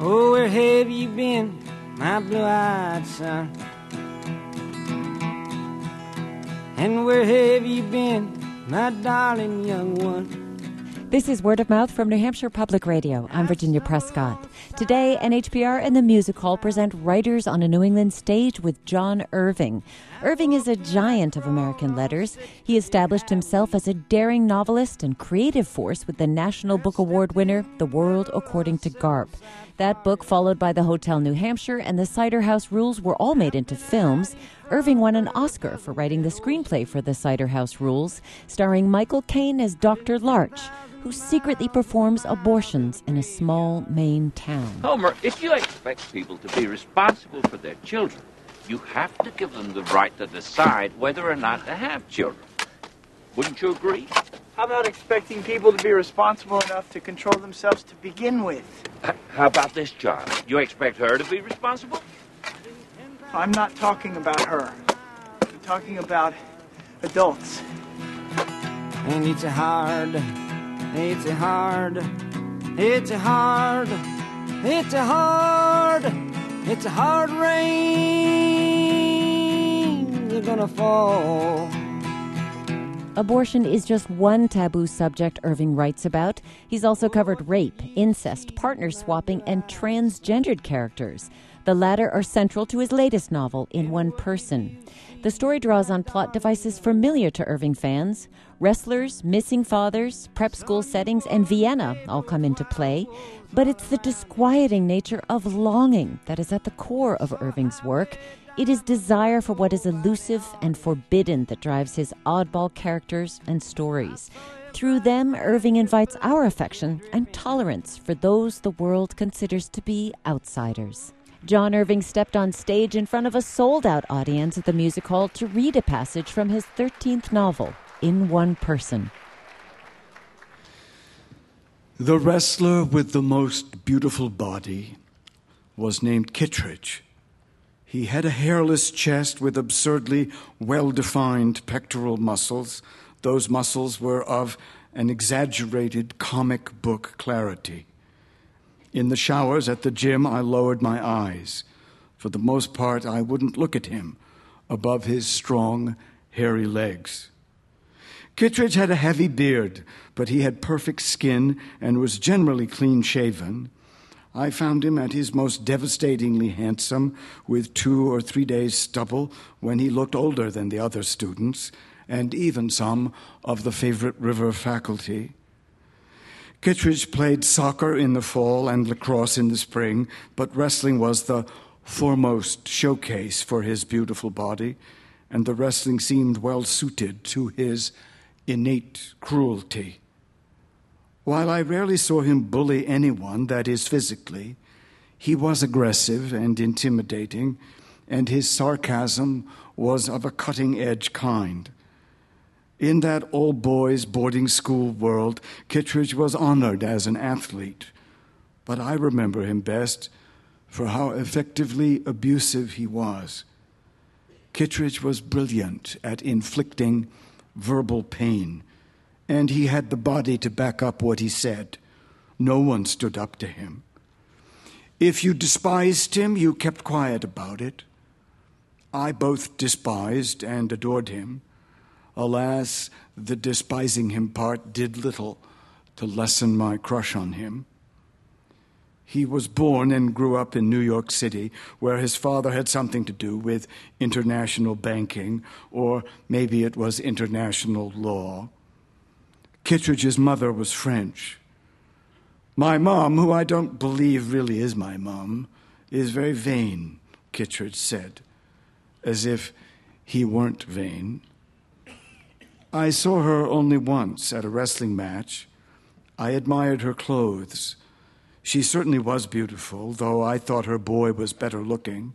Oh, where have you been, my blue-eyed son? And where have you been, my darling young one? This is Word of Mouth from New Hampshire Public Radio. I'm Virginia Prescott. Today, NHPR and the Music Hall present Writers on a New England Stage with John Irving. Irving is a giant of American letters. He established himself as a daring novelist and creative force with the National Book Award winner, The World According to Garp. That book, followed by The Hotel New Hampshire and The Cider House Rules, were all made into films. Irving won an Oscar for writing the screenplay for The Cider House Rules, starring Michael Caine as Dr. Larch, who secretly performs abortions in a small Maine town. Homer, if you expect people to be responsible for their children, you have to give them the right to decide whether or not to have children. Wouldn't you agree? How about expecting people to be responsible enough to control themselves to begin with? How about this, John? You expect her to be responsible? I'm not talking about her. I'm talking about adults. And it's a hard rain they're gonna fall. Abortion is just one taboo subject Irving writes about. He's also covered rape, incest, partner swapping, and transgendered characters. The latter are central to his latest novel, In One Person. The story draws on plot devices familiar to Irving fans. Wrestlers, missing fathers, prep school settings, and Vienna all come into play. But it's the disquieting nature of longing that is at the core of Irving's work. It is desire for what is elusive and forbidden that drives his oddball characters and stories. Through them, Irving invites our affection and tolerance for those the world considers to be outsiders. John Irving stepped on stage in front of a sold-out audience at the Music Hall to read a passage from his 13th novel, In One Person. The wrestler with the most beautiful body was named Kittredge. He had a hairless chest with absurdly well-defined pectoral muscles. Those muscles were of an exaggerated comic book clarity. In the showers at the gym, I lowered my eyes. For the most part, I wouldn't look at him above his strong, hairy legs. Kittredge had a heavy beard, but he had perfect skin and was generally clean-shaven. I found him at his most devastatingly handsome, with 2 or 3 days' stubble, when he looked older than the other students, and even some of the Favorite River faculty. Kittredge played soccer in the fall and lacrosse in the spring, but wrestling was the foremost showcase for his beautiful body, and the wrestling seemed well suited to his innate cruelty. While I rarely saw him bully anyone, that is physically, he was aggressive and intimidating, and his sarcasm was of a cutting-edge kind. In that all-boys boarding school world, Kittredge was honored as an athlete, but I remember him best for how effectively abusive he was. Kittredge was brilliant at inflicting verbal pain, and he had the body to back up what he said. No one stood up to him. If you despised him, you kept quiet about it. I both despised and adored him. Alas, the despising him part did little to lessen my crush on him. He was born and grew up in New York City, where his father had something to do with international banking, or maybe it was international law. Kittredge's mother was French. My mom, who I don't believe really is my mom, is very vain, Kittredge said, as if he weren't vain. I saw her only once at a wrestling match. I admired her clothes. She certainly was beautiful, though I thought her boy was better looking.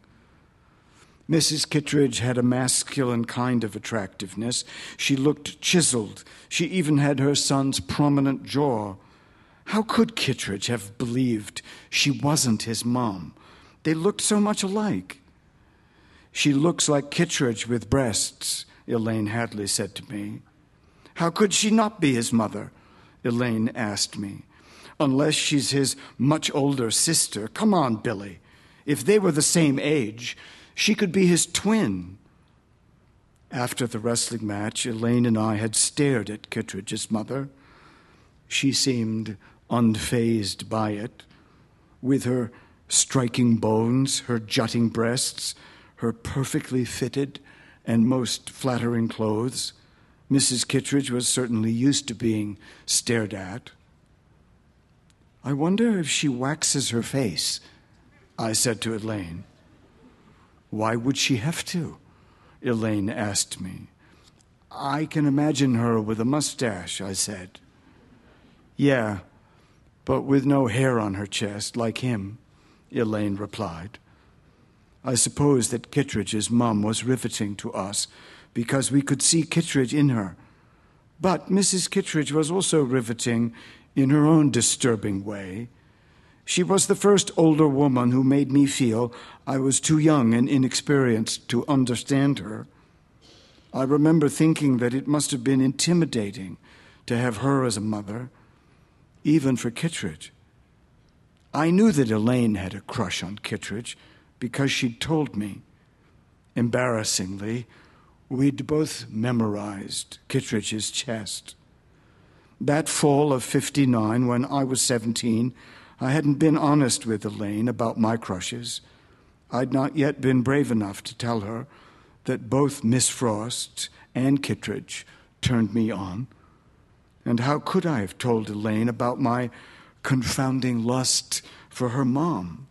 Mrs. Kittredge had a masculine kind of attractiveness. She looked chiseled. She even had her son's prominent jaw. How could Kittredge have believed she wasn't his mom? They looked so much alike. She looks like Kittredge with breasts, Elaine Hadley said to me. How could she not be his mother? Elaine asked me. unless she's his much older sister. Come on, Billy. If they were the same age, she could be his twin. After the wrestling match, Elaine and I had stared at Kittredge's mother. She seemed unfazed by it. With her striking bones, her jutting breasts, her perfectly fitted and most flattering clothes, Mrs. Kittredge was certainly used to being stared at. I wonder if she waxes her face, I said to Elaine. Why would she have to? Elaine asked me. I can imagine her with a mustache, I said. Yeah, but with no hair on her chest, like him, Elaine replied. I suppose that Kittredge's mum was riveting to us because we could see Kittredge in her. But Mrs. Kittredge was also riveting in her own disturbing way. She was the first older woman who made me feel I was too young and inexperienced to understand her. I remember thinking that it must have been intimidating to have her as a mother, even for Kittredge. I knew that Elaine had a crush on Kittredge because she'd told me. Embarrassingly, we'd both memorized Kittredge's chest. That fall of '59, when I was 17, I hadn't been honest with Elaine about my crushes. I'd not yet been brave enough to tell her that both Miss Frost and Kittredge turned me on. And how could I have told Elaine about my confounding lust for her mom?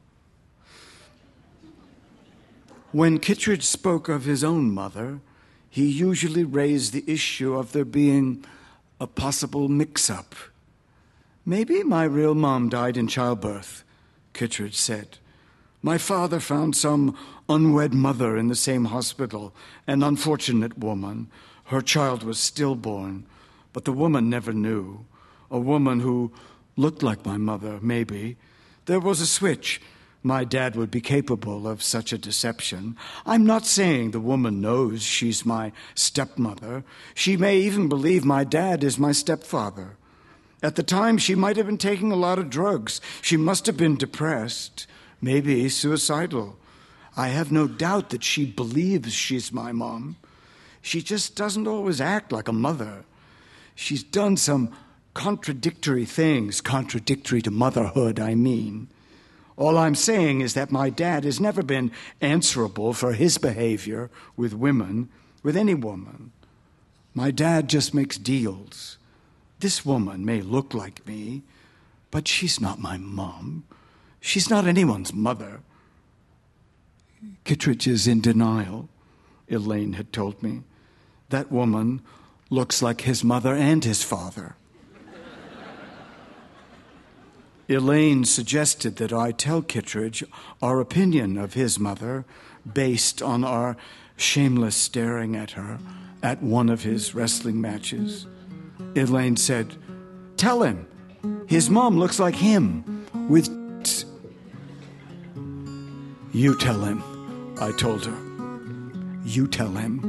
When Kittredge spoke of his own mother, he usually raised the issue of there being a possible mix-up. Maybe my real mom died in childbirth, Kittredge said. My father found some unwed mother in the same hospital, an unfortunate woman. Her child was stillborn, but the woman never knew. A woman who looked like my mother, maybe. There was a switch. My dad would be capable of such a deception. I'm not saying the woman knows she's my stepmother. She may even believe my dad is my stepfather. At the time, she might have been taking a lot of drugs. She must have been depressed, maybe suicidal. I have no doubt that she believes she's my mom. She just doesn't always act like a mother. She's done some contradictory things, contradictory to motherhood, I mean. All I'm saying is that my dad has never been answerable for his behavior with women, with any woman. My dad just makes deals. This woman may look like me, but she's not my mom. She's not anyone's mother. Kittredge is in denial, Elaine had told me. That woman looks like his mother and his father. Elaine suggested that I tell Kittredge our opinion of his mother based on our shameless staring at her at one of his wrestling matches. Elaine said, "Tell him. His mom looks like him, with You tell him," I told her. You tell him.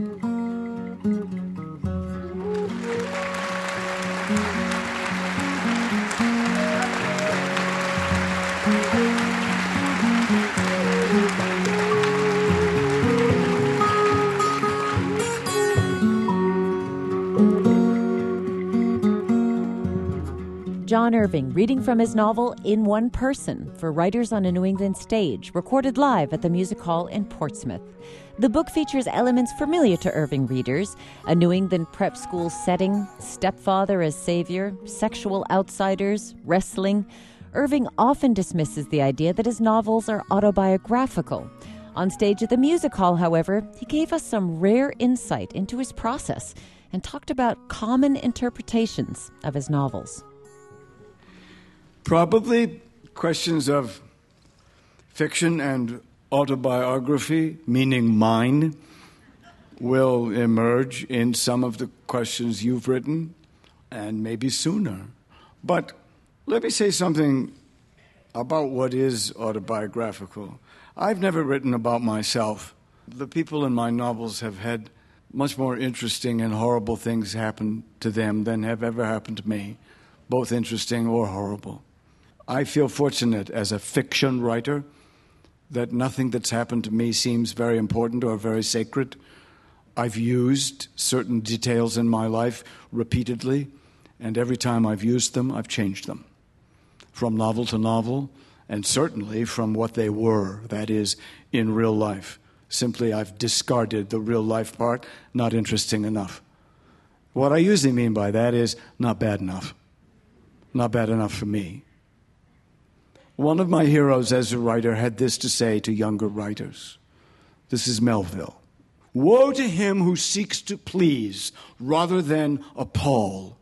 John Irving reading from his novel In One Person for Writers on a New England Stage, recorded live at the Music Hall in Portsmouth. The book features elements familiar to Irving readers: a New England prep school setting, stepfather as savior, sexual outsiders, wrestling. Irving often dismisses the idea that his novels are autobiographical. On stage at the Music Hall, however, he gave us some rare insight into his process and talked about common interpretations of his novels. Probably questions of fiction and autobiography, meaning mine, will emerge in some of the questions you've written, and maybe sooner. But let me say something about what is autobiographical. I've never written about myself. The people in my novels have had much more interesting and horrible things happen to them than have ever happened to me, both interesting or horrible. I feel fortunate as a fiction writer that nothing that's happened to me seems very important or very sacred. I've used certain details in my life repeatedly, and every time I've used them, I've changed them. From novel to novel, and certainly from what they were, that is, in real life. Simply, I've discarded the real life part, not interesting enough. What I usually mean by that is not bad enough. Not bad enough for me. One of my heroes as a writer had this to say to younger writers. This is Melville. Woe to him who seeks to please rather than appall.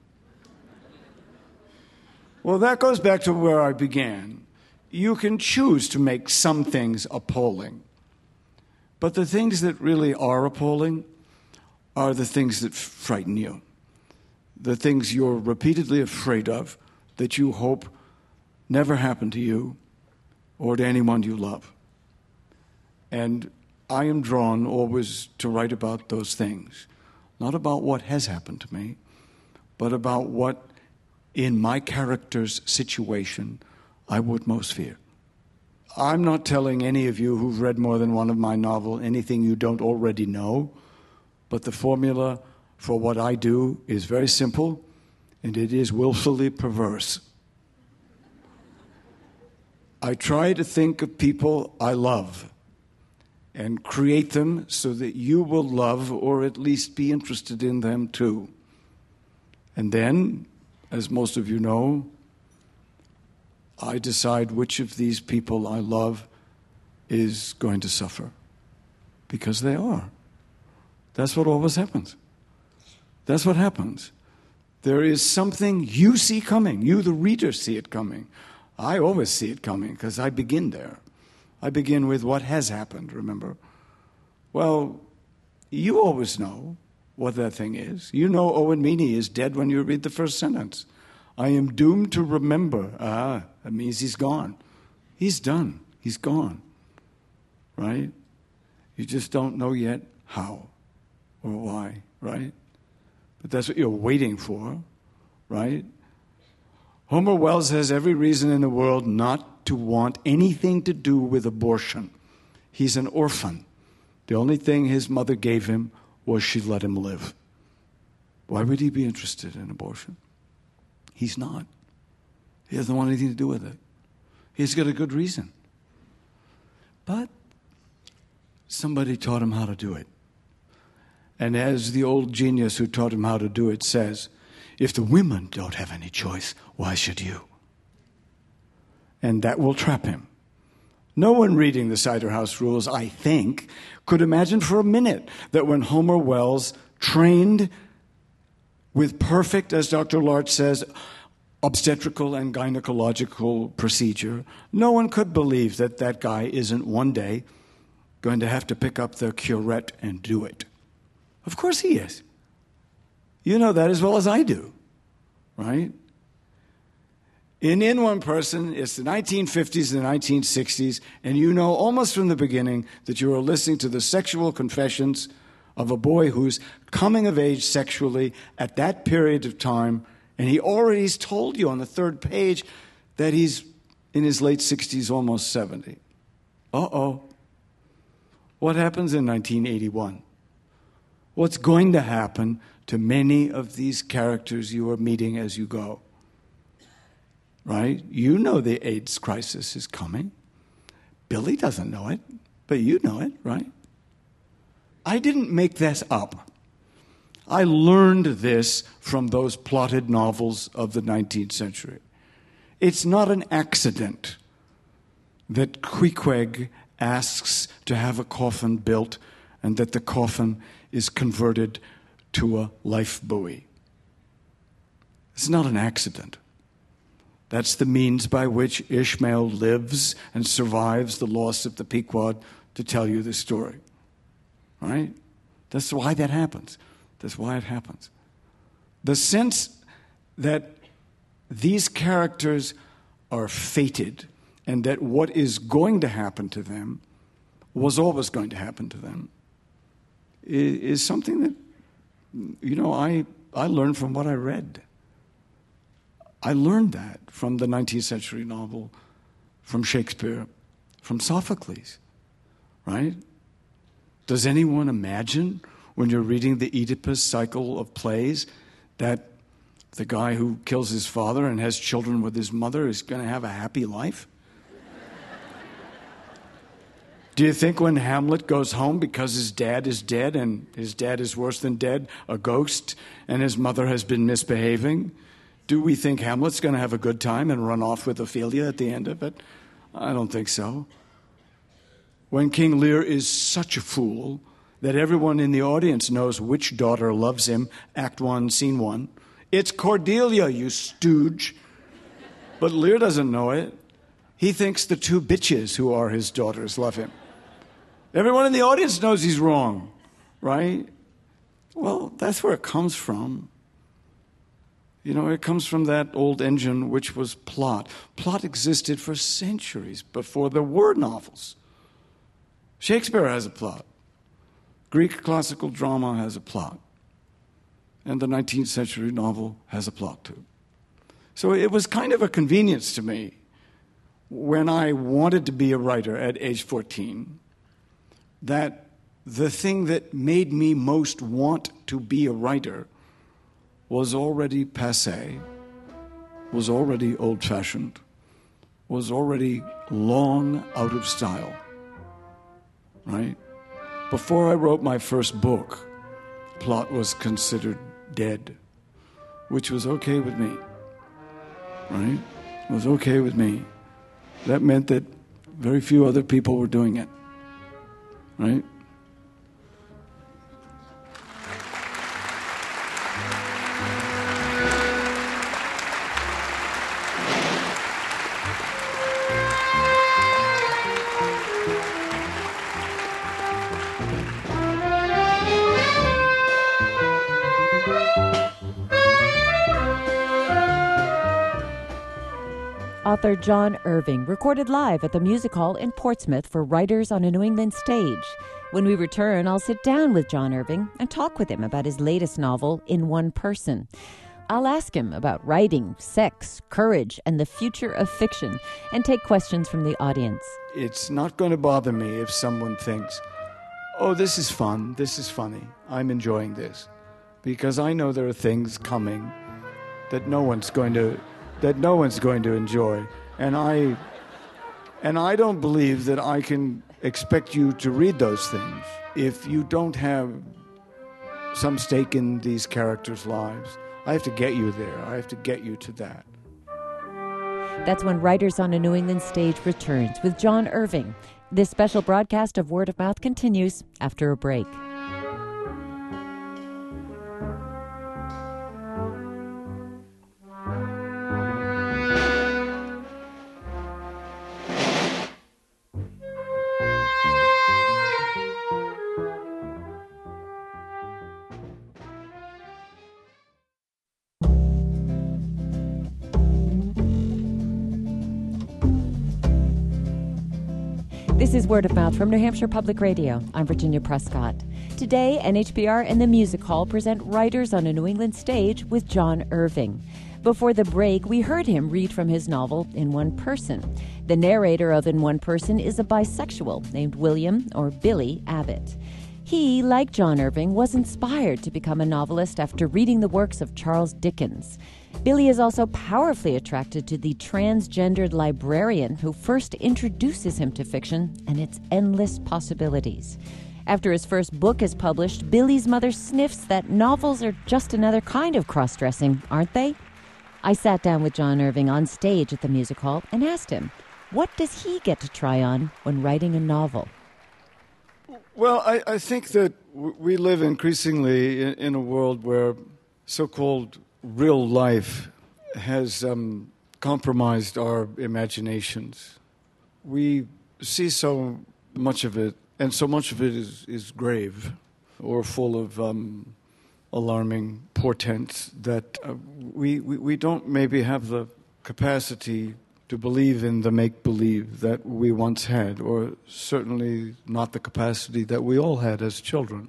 Well, that goes back to where I began. You can choose to make some things appalling. But the things that really are appalling are the things that frighten you. The things you're repeatedly afraid of, that you hope never happen to you or to anyone you love. And I am drawn always to write about those things. Not about what has happened to me, but about what, in my character's situation, I would most fear. I'm not telling any of you who've read more than one of my novels anything you don't already know, but the formula for what I do is very simple, and it is willfully perverse. I try to think of people I love and create them so that you will love or at least be interested in them too. And then, as most of you know, I decide which of these people I love is going to suffer. Because they are. That's what always happens. That's what happens. There is something you see coming. You, the reader, see it coming. I always see it coming because I begin there. I begin with what has happened, remember? Well, you always know what that thing is. You know Owen Meany is dead when you read the first sentence. I am doomed to remember. That means he's gone. He's done. He's gone. Right? You just don't know yet how or why, right? But that's what you're waiting for, right? Homer Wells has every reason in the world not to want anything to do with abortion. He's an orphan. The only thing his mother gave him was she let him live. Why would he be interested in abortion? He's not. He doesn't want anything to do with it. He's got a good reason. But somebody taught him how to do it. And as the old genius who taught him how to do it says, if the women don't have any choice, why should you? And that will trap him. No one reading the Cider House Rules, I think, could imagine for a minute that when Homer Wells trained with perfect, as Dr. Larch says, obstetrical and gynecological procedure, no one could believe that that guy isn't one day going to have to pick up the curette and do it. Of course he is. You know that as well as I do, right? In one person, it's the 1950s and the 1960s, and you know almost from the beginning that you are listening to the sexual confessions of a boy who's coming of age sexually at that period of time, and he already has told you on the third page that he's in his late 60s, almost 70. Uh-oh. What happens in 1981? What's going to happen to many of these characters you are meeting as you go? Right? You know the AIDS crisis is coming. Billy doesn't know it, but you know it, right? I didn't make this up. I learned this from those plotted novels of the 19th century. It's not an accident that Queequeg asks to have a coffin built and that the coffin is converted to a life buoy. It's not an accident. That's the means by which Ishmael lives and survives the loss of the Pequod to tell you the story. Right? That's why that happens. That's why it happens. The sense that these characters are fated and that what is going to happen to them was always going to happen to them is something that, you know, I learned from what I read. I learned that from the 19th century novel, from Shakespeare, from Sophocles, right? Does anyone imagine when you're reading the Oedipus cycle of plays that the guy who kills his father and has children with his mother is going to have a happy life? Do you think when Hamlet goes home because his dad is dead, and his dad is worse than dead, a ghost, and his mother has been misbehaving, do we think Hamlet's going to have a good time and run off with Ophelia at the end of it? I don't think so. When King Lear is such a fool that everyone in the audience knows which daughter loves him, Act 1, Scene 1, it's Cordelia, you stooge. But Lear doesn't know it. He thinks the two bitches who are his daughters love him. Everyone in the audience knows he's wrong, right? Well, that's where it comes from. You know, it comes from that old engine, which was plot. Plot existed for centuries before there were novels. Shakespeare has a plot. Greek classical drama has a plot. And the 19th century novel has a plot too. So it was kind of a convenience to me when I wanted to be a writer at age 14, that the thing that made me most want to be a writer was already passé, was already old-fashioned, was already long out of style, right? Before I wrote my first book, plot was considered dead, which was okay with me, right? It was okay with me. That meant that very few other people were doing it, right? Author John Irving recorded live at the Music Hall in Portsmouth for Writers on a New England Stage. When we return, I'll sit down with John Irving and talk with him about his latest novel, In One Person. I'll ask him about writing, sex, courage, and the future of fiction, and take questions from the audience. It's not going to bother me if someone thinks, oh, this is fun, this is funny, I'm enjoying this. Because I know there are things coming that no one's going to enjoy. And I don't believe that I can expect you to read those things if you don't have some stake in these characters' lives. I have to get you there. I have to get you to that. That's when Writers on a New England Stage returns with John Irving. This special broadcast of Word of Mouth continues after a break. This is Word of Mouth from New Hampshire Public Radio. I'm Virginia Prescott. Today, NHPR and the Music Hall present Writers on a New England Stage with John Irving. Before the break, we heard him read from his novel, In One Person. The narrator of In One Person is a bisexual named William, or Billy, Abbott. He, like John Irving, was inspired to become a novelist after reading the works of Charles Dickens. Billy is also powerfully attracted to the transgendered librarian who first introduces him to fiction and its endless possibilities. After his first book is published, Billy's mother sniffs that novels are just another kind of cross-dressing, aren't they? I sat down with John Irving on stage at the Music Hall and asked him, what does he get to try on when writing a novel? Well, I think that we live increasingly in a world where so-called real life has compromised our imaginations. We see so much of it, and so much of it is grave or full of alarming portents that we don't maybe have the capacity to believe in the make-believe that we once had, or certainly not the capacity that we all had as children.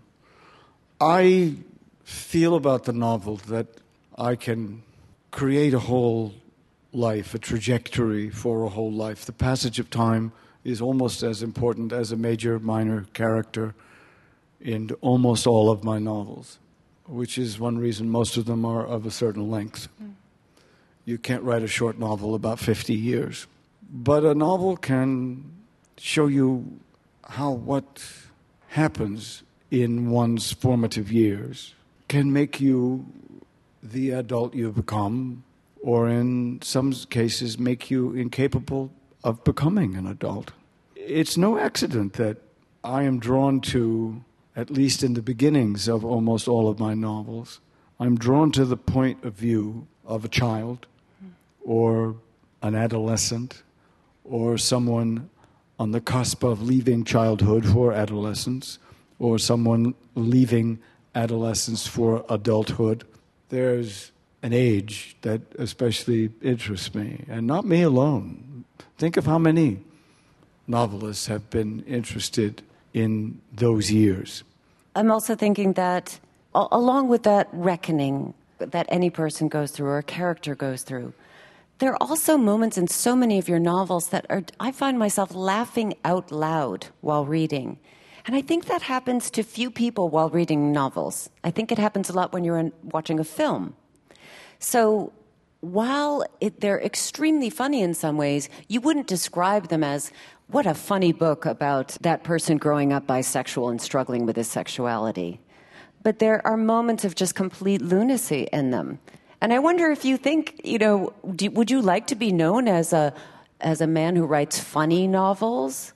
I feel about the novel that I can create a whole life, a trajectory for a whole life. The passage of time is almost as important as a major, minor character in almost all of my novels, which is one reason most of them are of a certain length. You can't write a short novel about 50 years. But a novel can show you how what happens in one's formative years can make you the adult you become, or in some cases make you incapable of becoming an adult. It's no accident that I am drawn to, at least in the beginnings of almost all of my novels, I'm drawn to the point of view of a child or an adolescent or someone on the cusp of leaving childhood for adolescence or someone leaving adolescence for adulthood. There's an age that especially interests me, and not me alone. Think of how many novelists have been interested in those years. I'm also thinking that along with that reckoning that any person goes through or a character goes through, there are also moments in so many of your novels that I find myself laughing out loud while reading. And I think that happens to few people while reading novels. I think it happens a lot when you're watching a film. So while they're extremely funny in some ways, you wouldn't describe them as, what a funny book about that person growing up bisexual and struggling with his sexuality. But there are moments of just complete lunacy in them. And I wonder if you think, would you like to be known as a man who writes funny novels?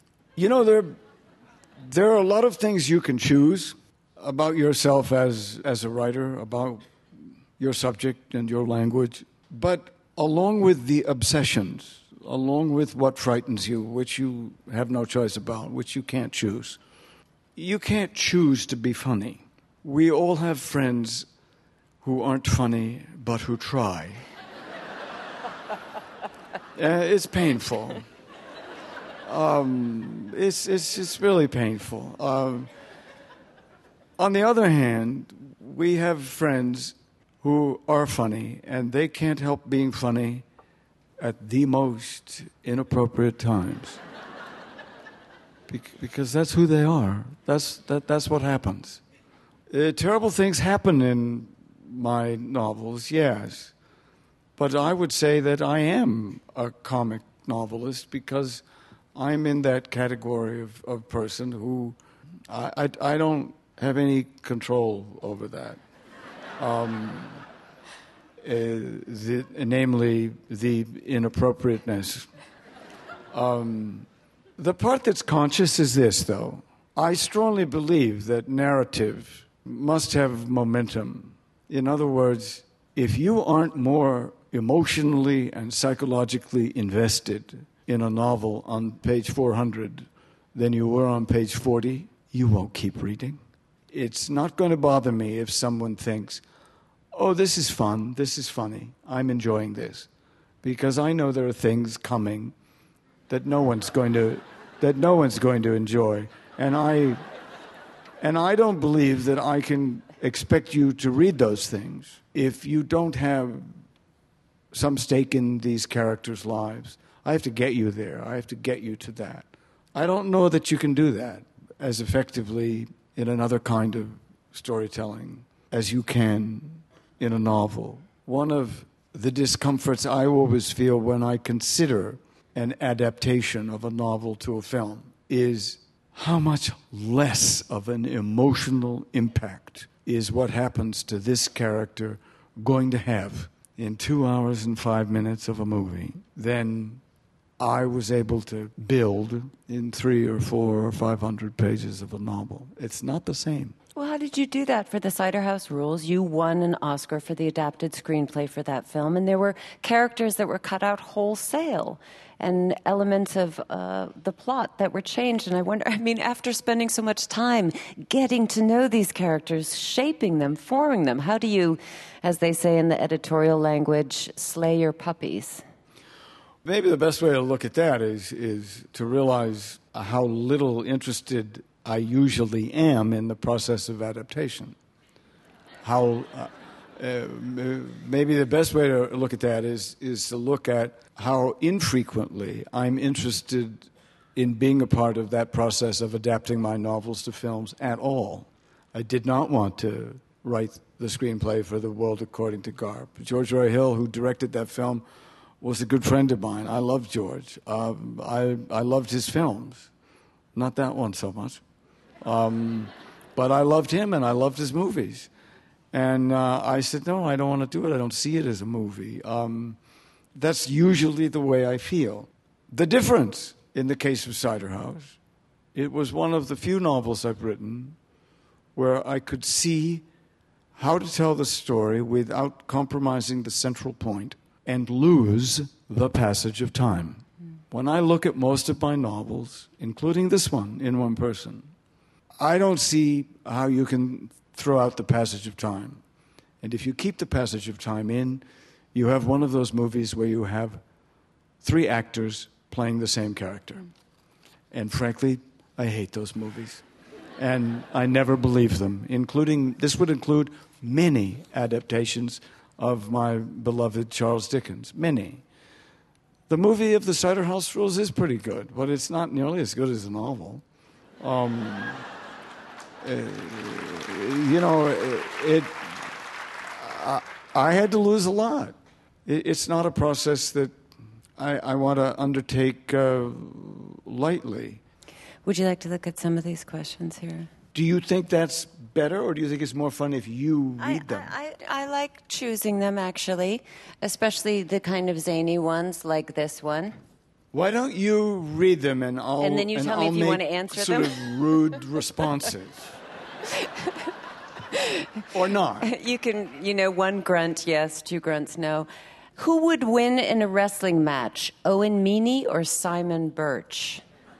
There are a lot of things you can choose about yourself as a writer, about your subject and your language. But along with the obsessions, along with what frightens you, which you have no choice about, which you can't choose, you can't choose to be funny. We all have friends who aren't funny, but who try. It's painful. It's really painful. On the other hand, we have friends who are funny, and they can't help being funny at the most inappropriate times. Because that's who they are. That's what happens. Terrible things happen in my novels, yes. But I would say that I am a comic novelist because I'm in that category of person who I don't have any control over that. Namely, the inappropriateness. The part that's conscious is this, though. I strongly believe that narrative must have momentum. In other words, if you aren't more emotionally and psychologically invested in a novel on page 400 than you were on page 40, you won't keep reading. It's not going to bother me if someone thinks, oh, this is fun, this is funny, I'm enjoying this. Because I know there are things coming that no one's going to enjoy. And I don't believe that I can expect you to read those things if you don't have some stake in these characters' lives. I have to get you there. I have to get you to that. I don't know that you can do that as effectively in another kind of storytelling as you can in a novel. One of the discomforts I always feel when I consider an adaptation of a novel to a film is how much less of an emotional impact is what happens to this character going to have in 2 hours and 5 minutes of a movie than I was able to build in 300 or 400 or 500 pages of a novel. It's not the same. Well, how did you do that for the Cider House Rules? You won an Oscar for the adapted screenplay for that film, and there were characters that were cut out wholesale and elements of the plot that were changed. And I wonder, after spending so much time getting to know these characters, shaping them, forming them, how do you, as they say in the editorial language, slay your puppies? Maybe the best way to look at that is to realize how little interested I usually am in the process of adaptation. How maybe the best way to look at that is to look at how infrequently I'm interested in being a part of that process of adapting my novels to films at all. I did not want to write the screenplay for The World According to Garp. George Roy Hill, who directed that film, was a good friend of mine. I loved George. I loved his films. Not that one so much. But I loved him and I loved his movies. And I said, no, I don't want to do it. I don't see it as a movie. That's usually the way I feel. The difference in the case of Cider House, it was one of the few novels I've written where I could see how to tell the story without compromising the central point and lose the passage of time. When I look at most of my novels, including this one, In One Person, I don't see how you can throw out the passage of time. And if you keep the passage of time in, you have one of those movies where you have 3 actors playing the same character. And frankly, I hate those movies. And I never believe them, this would include many adaptations of my beloved Charles Dickens. Many. The movie of The Cider House Rules is pretty good, but it's not nearly as good as the novel. I had to lose a lot. It's not a process that I want to undertake lightly. Would you like to look at some of these questions here? Do you think that's better, or do you think it's more fun if you read them? I like choosing them, actually, especially the kind of zany ones like this one. Why don't you read them and then you tell me if you want to answer sort them? of rude responses. Or not. You can, one grunt yes, 2 grunts no. Who would win in a wrestling match, Owen Meany or Simon Birch?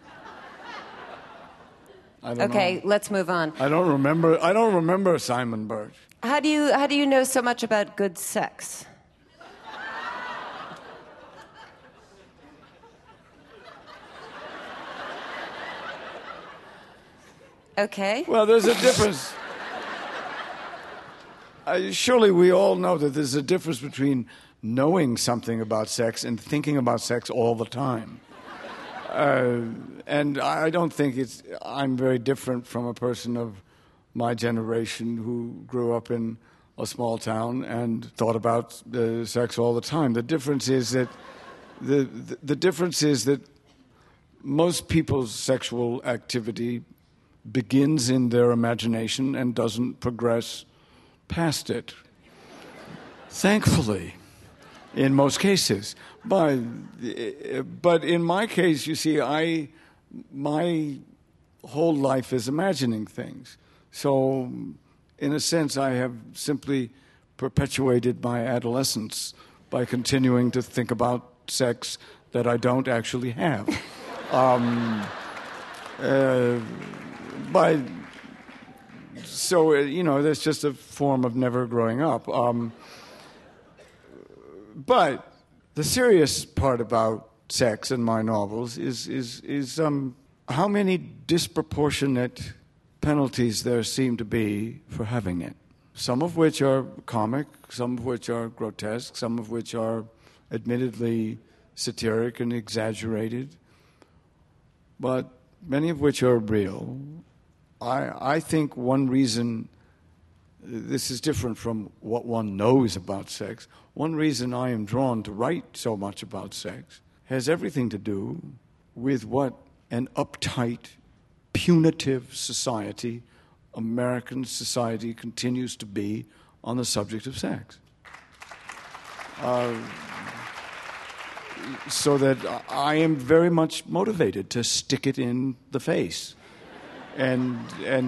I don't Okay, know. let's move on. I don't remember Simon Birch. How do you know so much about good sex? Okay. Well, there's a difference. Surely we all know that there's a difference between knowing something about sex and thinking about sex all the time. And I don't think I'm very different from a person of my generation who grew up in a small town and thought about sex all the time. The difference is that the difference is that most people's sexual activity begins in their imagination and doesn't progress past it. Thankfully, in most cases. But in my case, you see, my whole life is imagining things. So, in a sense, I have simply perpetuated my adolescence by continuing to think about sex that I don't actually have. That's just a form of never growing up. But the serious part about sex in my novels is how many disproportionate penalties there seem to be for having it. Some of which are comic, some of which are grotesque, some of which are admittedly satiric and exaggerated, but many of which are real. I think one reason this is different from what one knows about sex. One reason I am drawn to write so much about sex has everything to do with what an uptight, punitive society, American society, continues to be on the subject of sex. So that I am very much motivated to stick it in the face. I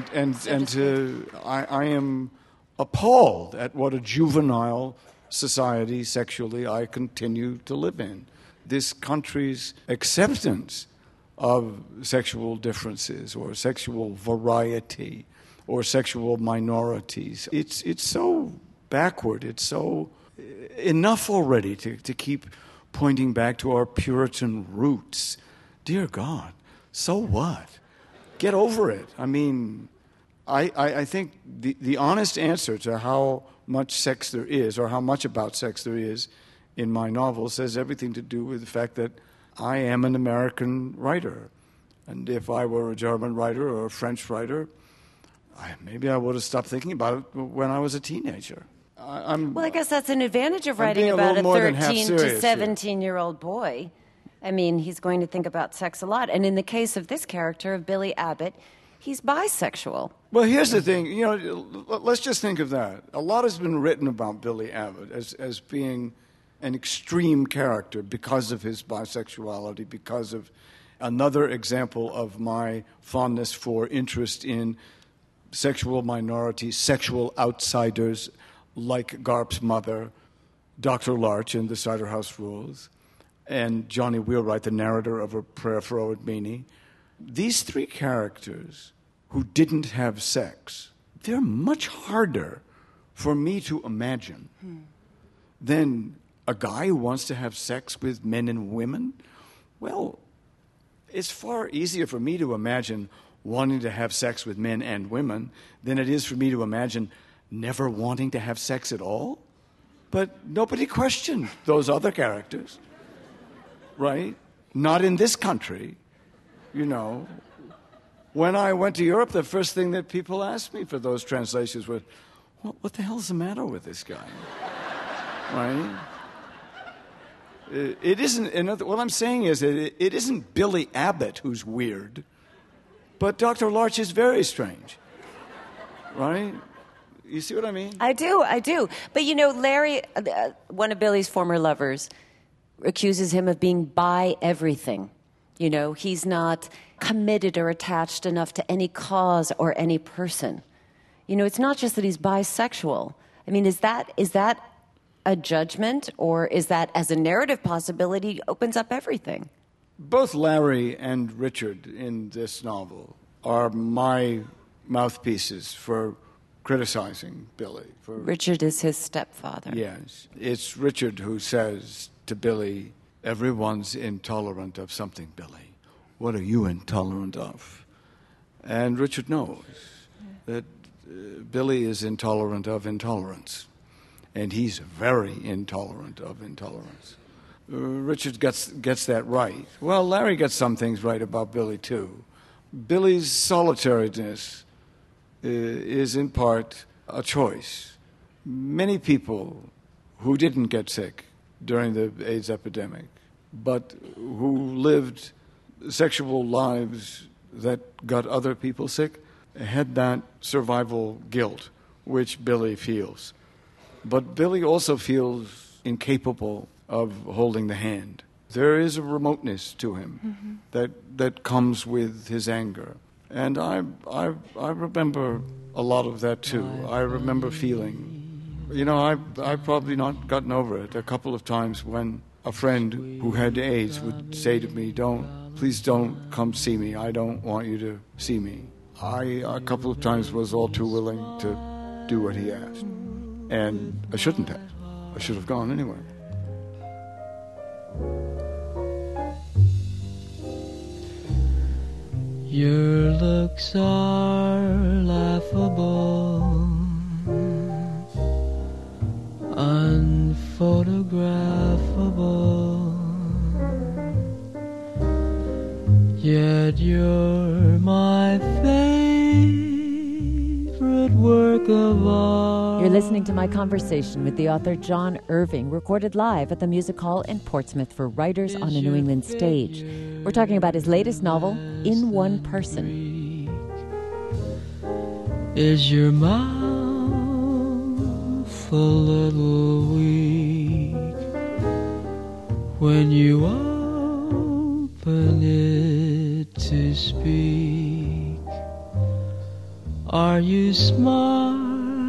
am appalled at what a juvenile society sexually I continue to live in. This country's acceptance of sexual differences or sexual variety or sexual minorities, it's so backward, it's so enough already to keep pointing back to our Puritan roots. Dear God, so what? Get over it. I mean, I think the honest answer to how much sex there is, or how much about sex there is in my novels, has everything to do with the fact that I am an American writer. And if I were a German writer or a French writer, maybe I would have stopped thinking about it when I was a teenager. Well, I guess that's an advantage of writing about a 13 to 17-year-old boy. I mean, he's going to think about sex a lot. And in the case of this character, of Billy Abbott, he's bisexual. Well, here's the thing. Let's just think of that. A lot has been written about Billy Abbott as being an extreme character because of his bisexuality, because of another example of my fondness for interest in sexual minorities, sexual outsiders, like Garp's mother, Dr. Larch in The Cider House Rules, and Johnny Wheelwright, the narrator of A Prayer for Owen Meany. These three characters who didn't have sex, they're much harder for me to imagine than a guy who wants to have sex with men and women. Well, it's far easier for me to imagine wanting to have sex with men and women than it is for me to imagine never wanting to have sex at all. But nobody questioned those other characters, right? Not in this country, When I went to Europe, the first thing that people asked me for those translations was, what the hell's the matter with this guy? Right? It isn't, what I'm saying is that it isn't Billy Abbott who's weird, but Dr. Larch is very strange, right? You see what I mean? I do. But Larry, one of Billy's former lovers, accuses him of being by everything. He's not committed or attached enough to any cause or any person. It's not just that he's bisexual. I mean, is that a judgment, or is that, as a narrative possibility, opens up everything? Both Larry and Richard in this novel are my mouthpieces for criticizing Billy. Richard is his stepfather. Yes. It's Richard who says to Billy, everyone's intolerant of something, Billy. What are you intolerant of? And Richard knows that Billy is intolerant of intolerance. And he's very intolerant of intolerance. Richard gets that right. Well, Larry gets some things right about Billy, too. Billy's solitariness is in part a choice. Many people who didn't get sick during the AIDS epidemic, but who lived sexual lives that got other people sick, had that survival guilt, which Billy feels. But Billy also feels incapable of holding the hand. There is a remoteness to him that comes with his anger. And I remember a lot of that, too. I remember feeling, I've probably not gotten over it. A couple of times when a friend who had AIDS would say to me, please don't come see me. I don't want you to see me. I, a couple of times, was all too willing to do what he asked. And I shouldn't have. I should have gone anyway. Your looks are laughable, unphotographable, yet you're my favorite work of art. You're listening to my conversation with the author John Irving, recorded live at the Music Hall in Portsmouth for writers on a New England stage. We're talking about his latest novel, In One Person. Is your mouth a little weak when you open it to speak? Are you smart?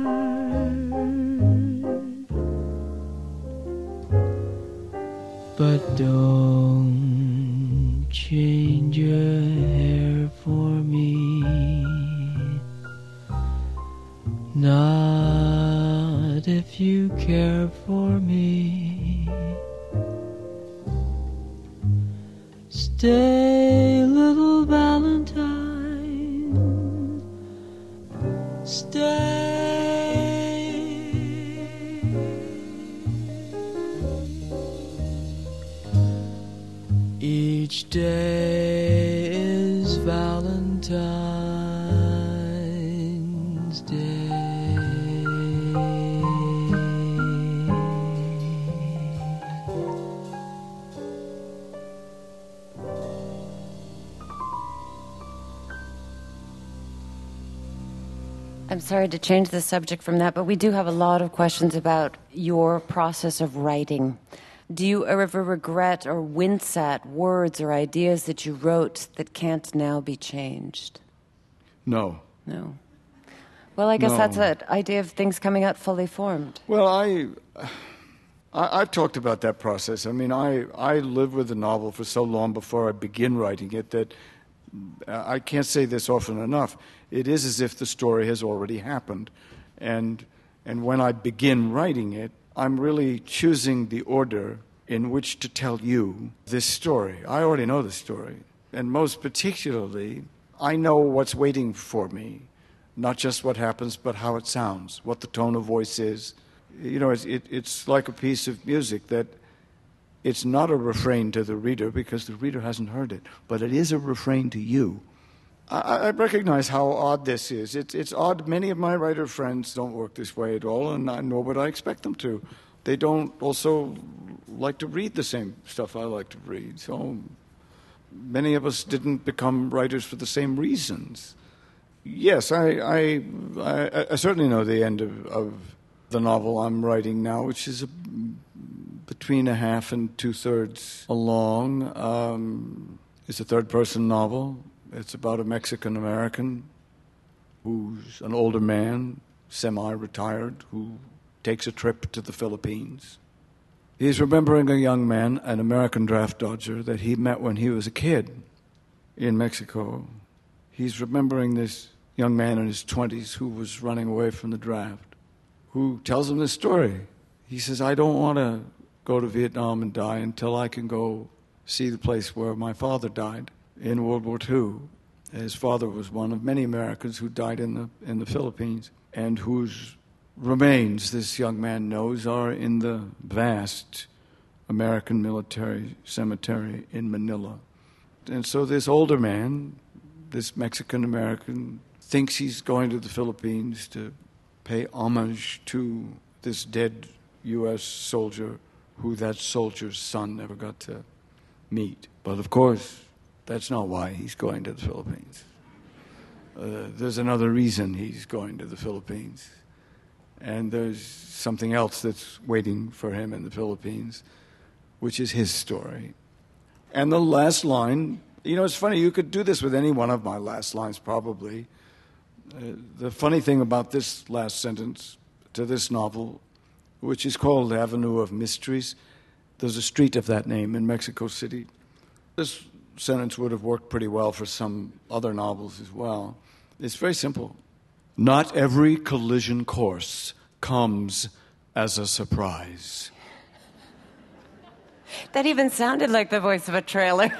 But don't change your hair for me, not if you care for me. Stay, little Valentine, stay. Each day is Valentine's Day. I'm sorry to change the subject from that, but we do have a lot of questions about your process of writing. Do you ever regret or wince at words or ideas that you wrote that can't now be changed? No. No. Well, I guess that's that idea of things coming out fully formed. Well, I've talked about that process. I mean, I lived with the novel for so long before I begin writing it that I can't say this often enough. It is as if the story has already happened. And when I begin writing it, I'm really choosing the order in which to tell you this story. I already know the story. And most particularly, I know what's waiting for me. Not just what happens, but how it sounds, what the tone of voice is. You know, it's like a piece of music that it's not a refrain to the reader because the reader hasn't heard it, but it is a refrain to you. I recognize how odd this is. It's odd. Many of my writer friends don't work this way at all, and nor would I expect them to. They don't also like to read the same stuff I like to read. So many of us didn't become writers for the same reasons. Yes, I certainly know the end of the novel I'm writing now, which is between a half and two-thirds along. It's a third-person novel. It's about a Mexican-American who's an older man, semi-retired, who takes a trip to the Philippines. He's remembering a young man, an American draft dodger, that he met when he was a kid in Mexico. He's remembering this young man in his 20s who was running away from the draft, who tells him this story. He says, I don't want to go to Vietnam and die until I can go see the place where my father died in World War II. His father was one of many Americans who died in the Philippines, and whose remains, this young man knows, are in the vast American military cemetery in Manila. And so this older man, this Mexican-American, thinks he's going to the Philippines to pay homage to this dead U.S. soldier who that soldier's son never got to meet. But of course, that's not why he's going to the Philippines. There's another reason he's going to the Philippines. And there's something else that's waiting for him in the Philippines, which is his story. And the last line, you know, it's funny, you could do this with any one of my last lines probably. The funny thing about this last sentence to this novel, which is called Avenue of Mysteries, there's a street of that name in Mexico City. This sentence would have worked pretty well for some other novels as well. It's very simple. Not every collision course comes as a surprise. That even sounded like the voice of a trailer.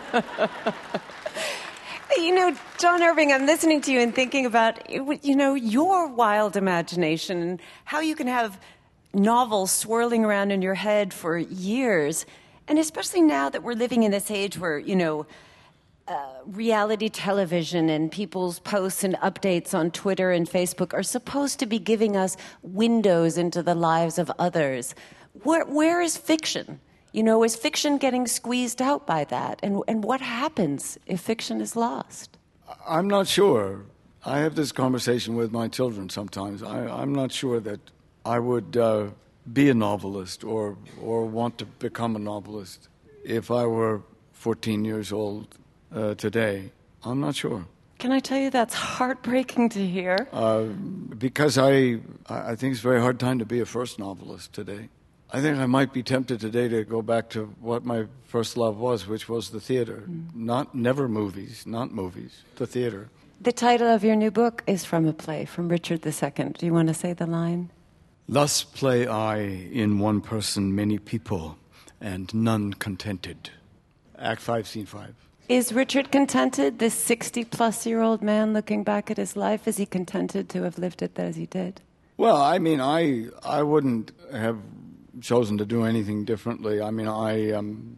You know, John Irving, I'm listening to you and thinking about, you know, your wild imagination and how you can have novels swirling around in your head for years. And especially now that we're living in this age where, you know, reality television and people's posts and updates on Twitter and Facebook are supposed to be giving us windows into the lives of others. Where is fiction? You know, is fiction getting squeezed out by that? And what happens if fiction is lost? I'm not sure. I have this conversation with my children sometimes. I'm not sure that I would be a novelist or want to become a novelist if I were 14 years old today. I'm not sure. Can I tell you that's heartbreaking to hear? Because I think it's a very hard time to be a first novelist today. I think I might be tempted today to go back to what my first love was, which was the theater. Never movies, not movies, the theater. The title of your new book is from a play, from Richard II. Do you want to say the line? Thus play I in one person many people, and none contented. Act 5, Scene 5. Is Richard contented, this 60-plus-year-old man looking back at his life? Is he contented to have lived it as he did? Well, I mean, I wouldn't have chosen to do anything differently. I mean,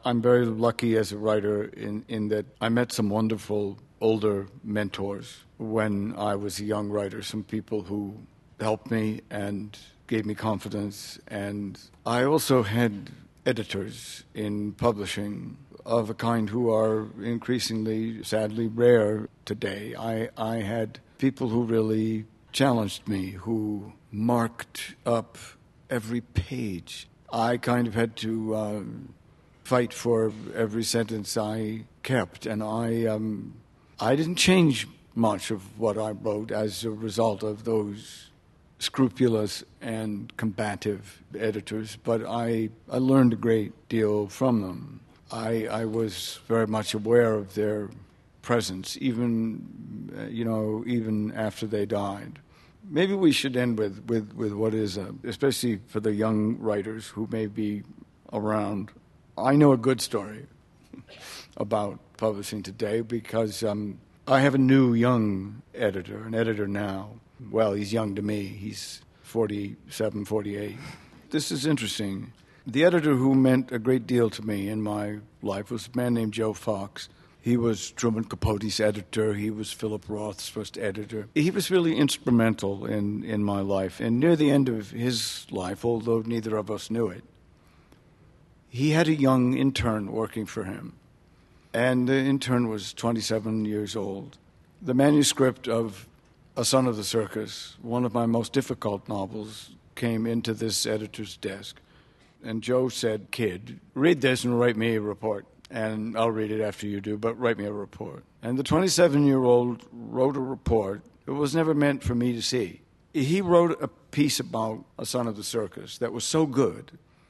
I'm very lucky as a writer in that I met some wonderful older mentors when I was a young writer, some people who helped me and gave me confidence. And I also had editors in publishing of a kind who are increasingly, sadly, rare today. I had people who really challenged me, who marked up every page. I kind of had to fight for every sentence I kept, and I didn't change much of what I wrote as a result of those scrupulous and combative editors, but I learned a great deal from them. I was very much aware of their presence, even after they died. Maybe we should end with what is, especially for the young writers who may be around. I know a good story about publishing today because I have a new young editor, an editor now. Well, he's young to me. He's 47, 48. This is interesting. The editor who meant a great deal to me in my life was a man named Joe Fox. He was Truman Capote's editor. He was Philip Roth's first editor. He was really instrumental in my life. And near the end of his life, although neither of us knew it, he had a young intern working for him. And the intern was 27 years old. The manuscript of A Son of the Circus, one of my most difficult novels, came into this editor's desk. And Joe said, "Kid, read this and write me a report. And I'll read it after you do, but write me a report." And the 27-year-old wrote a report. It was never meant for me to see. He wrote a piece about A Son of the Circus that was so good,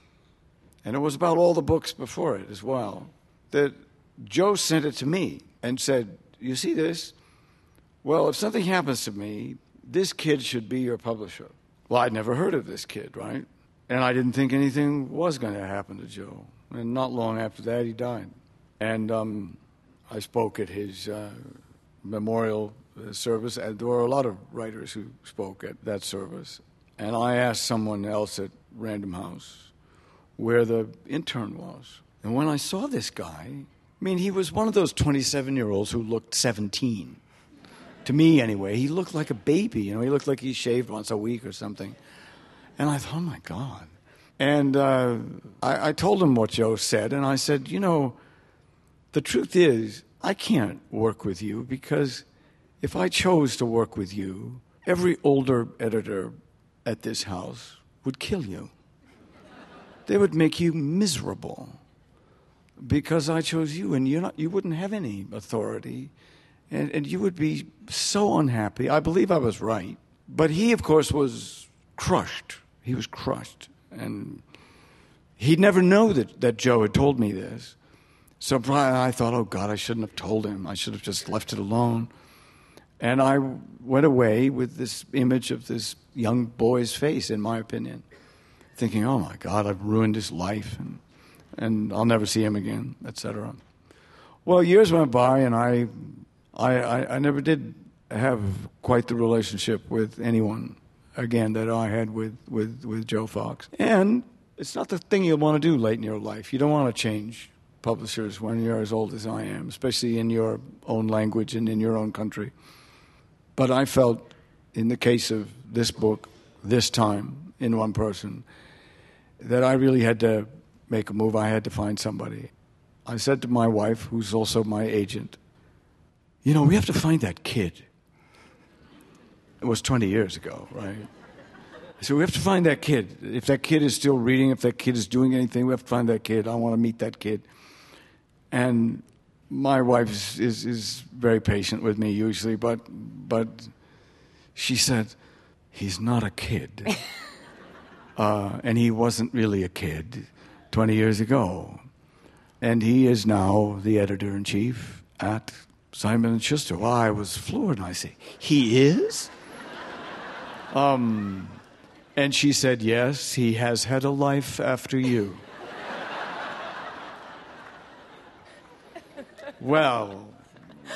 and it was about all the books before it as well, that Joe sent it to me and said, "You see this? Well, if something happens to me, this kid should be your publisher." Well, I'd never heard of this kid, right? And I didn't think anything was going to happen to Joe. And not long after that, he died. And I spoke at his memorial service. There were a lot of writers who spoke at that service. And I asked someone else at Random House where the intern was. And when I saw this guy, he was one of those 27-year-olds who looked 17. To me, anyway. He looked like a baby. He looked like he shaved once a week or something. And I thought, oh, my God. And I told him what Joe said, and I said, the truth is, I can't work with you because if I chose to work with you, every older editor at this house would kill you. They would make you miserable because I chose you, and you wouldn't have any authority, and you would be so unhappy. I believe I was right. But he, of course, was crushed. He was crushed. And he'd never know that Joe had told me this. So I thought, oh, God, I shouldn't have told him. I should have just left it alone. And I went away with this image of this young boy's face, in my opinion, thinking, oh, my God, I've ruined his life, and I'll never see him again, etc. Well, years went by, and I never did have quite the relationship with anyone again that I had with Joe Fox. And it's not the thing you want to do late in your life. You don't want to change publishers when you're as old as I am, especially in your own language and in your own country. But I felt, in the case of this book, this time, in one person, that I really had to make a move. I had to find somebody. I said to my wife, who's also my agent, we have to find that kid. It was 20 years ago, right? So we have to find that kid. If that kid is still reading, if that kid is doing anything, we have to find that kid. I want to meet that kid. And my wife is very patient with me usually, but she said, he's not a kid. And he wasn't really a kid 20 years ago. And he is now the editor-in-chief at Simon & Schuster. Well, I was floored, and I say, he is? And she said, yes, he has had a life after you. Well,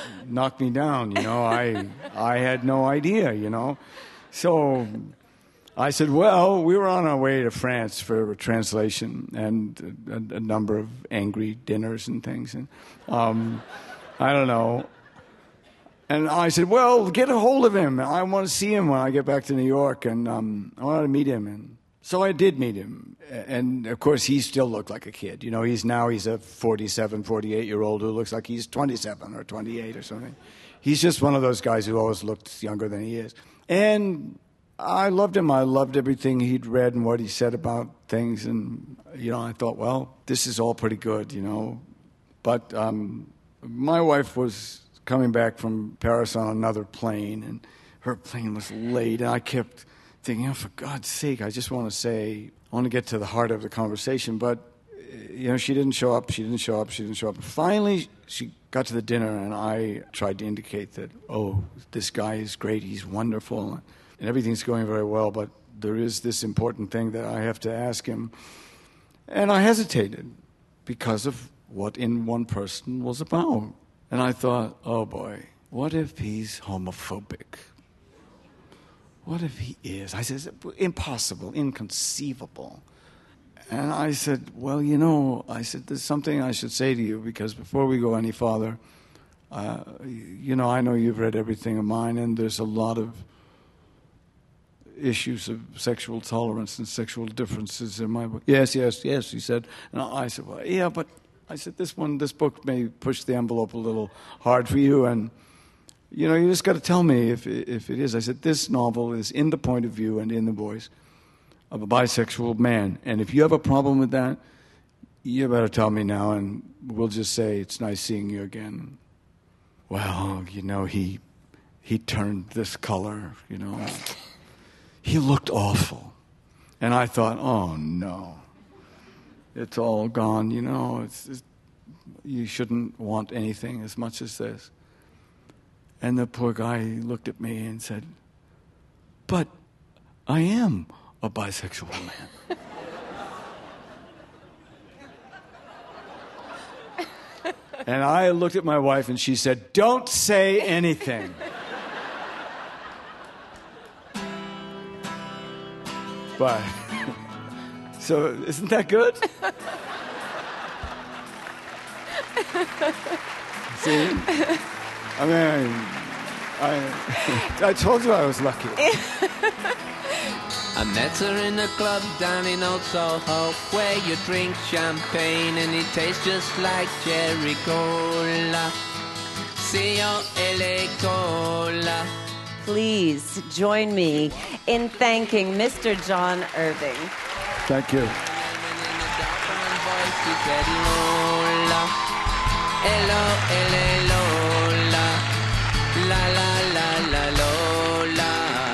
knocked me down, I had no idea, So I said, well, we were on our way to France for a translation and a number of angry dinners and things. And I don't know. And I said, well, get a hold of him. I want to see him when I get back to New York, and I want to meet him. And so I did meet him. And, of course, he still looked like a kid. You know, he's a 47, 48-year-old who looks like he's 27 or 28 or something. He's just one of those guys who always looks younger than he is. And I loved him. I loved everything he'd read and what he said about things. And, you know, I thought, well, this is all pretty good, you know. But my wife was coming back from Paris on another plane, and her plane was late. And I kept thinking, oh, for God's sake, I just want to get to the heart of the conversation. But, you know, she didn't show up. Finally, she got to the dinner, and I tried to indicate that, oh, this guy is great, he's wonderful, and everything's going very well, but there is this important thing that I have to ask him. And I hesitated because of what In One Person was about. And I thought, oh boy, what if he's homophobic? What if he is? I said, impossible, inconceivable. And I said, well, you know, there's something I should say to you, because before we go any farther, you know, I know you've read everything of mine, and there's a lot of issues of sexual tolerance and sexual differences in my book. Yes, he said. And I said, well, yeah, but I said, this book may push the envelope a little hard for you, and, you know, you just got to tell me if it is. I said, this novel is in the point of view and in the voice of a bisexual man. And if you have a problem with that, you better tell me now, and we'll just say it's nice seeing you again. Well, you know, he turned this color, you know. He looked awful. And I thought, oh, no. It's all gone, you know. You shouldn't want anything as much as this. And the poor guy looked at me and said, but I am a bisexual man. And I looked at my wife and she said, don't say anything. But, so isn't that good? See? I mean, I told you I was lucky. I met her in a club down in Old Soho, where you drink champagne and it tastes just like cherry cola. C-O-L-A cola. Please join me in thanking Mr. John Irving. Thank you. La la la la Lola.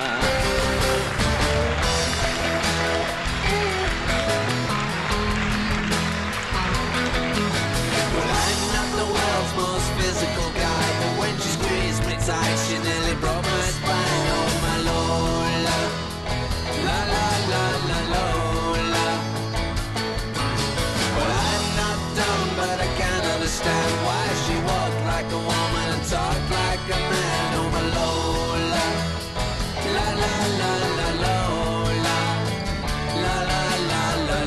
Well, I'm not the world's most physical guy, but when she squeezed me tight, she nearly broke my spine. Oh, my Lola. La la la la Lola. Well, I'm not dumb, but I can't understand why she walked like a woman and talked like a man. Oh, my Lola. La la la la Lola. La la la la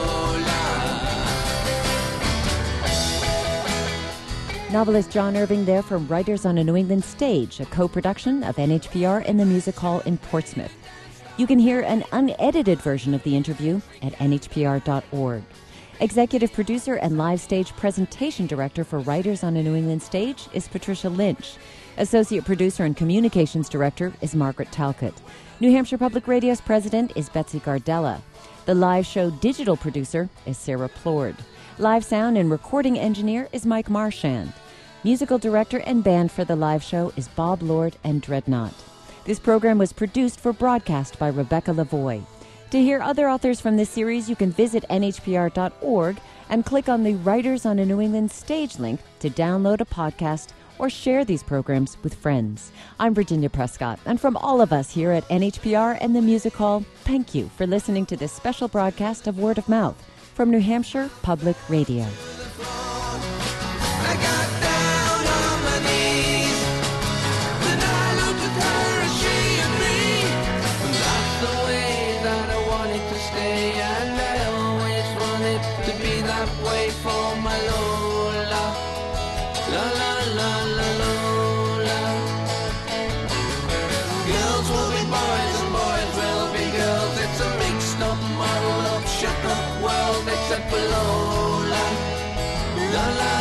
Lola. Novelist John Irving there from Writers on a New England Stage, a co-production of NHPR and the Music Hall in Portsmouth. You can hear an unedited version of the interview at nhpr.org. Executive producer and live stage presentation director for Writers on a New England Stage is Patricia Lynch. Associate producer and communications director is Margaret Talcott. New Hampshire Public Radio's president is Betsy Gardella. The live show digital producer is Sarah Plord. Live sound and recording engineer is Mike Marchand. Musical director and band for the live show is Bob Lord and Dreadnought. This program was produced for broadcast by Rebecca Lavoie. To hear other authors from this series, you can visit nhpr.org and click on the Writers on a New England Stage link to download a podcast or share these programs with friends. I'm Virginia Prescott, and from all of us here at NHPR and the Music Hall, thank you for listening to this special broadcast of Word of Mouth from New Hampshire Public Radio. I got down on my knees, then I looked at her and she at me. That's the way la